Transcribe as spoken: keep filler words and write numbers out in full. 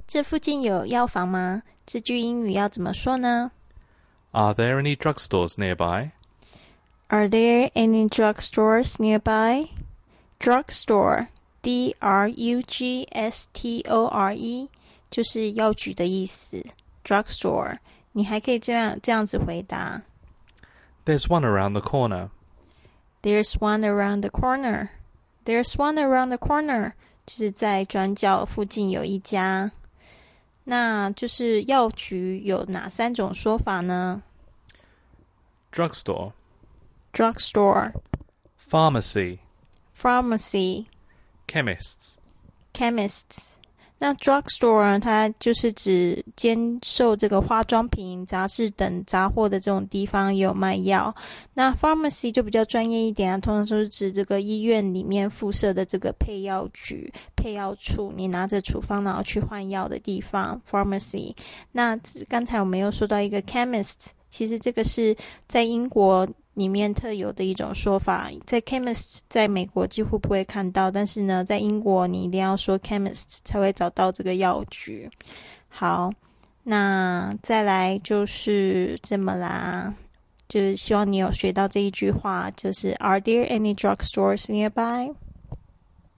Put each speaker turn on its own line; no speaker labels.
这附近有药房吗？这句英语要怎么说呢？
Are there any drugstores nearby?
Are there any drugstores nearby? Drugstore, D R U G S T O R E 就是药局的意思。Drugstore 你还可以这样这样子回答。
There's one around the corner.
There's one around the corner. There's one around the corner 就是在转角附近有一家。那就是药局有哪三种说法呢？
Drugstore,
Drugstore,
pharmacy,
Pharmacy,
chemists.
Chemists。那 drugstore 它就是指兼售这个化妆品、杂志等杂货的这种地方也有卖药。那 pharmacy 就比较专业一点啊，通常都是指这个医院里面附设的这个配药局、配药处，你拿着处方然后去换药的地方 pharmacy。那刚才我们又说到一个 chemist， 其实这个是在英国里面特有的一种说法，在 chemist 在美国几乎不会看到，但是呢在英国你一定要说 chemist 才会找到这个药局。好，那再来就是这么啦，就是希望你有学到这一句话，就是 Are there any drugstores nearby?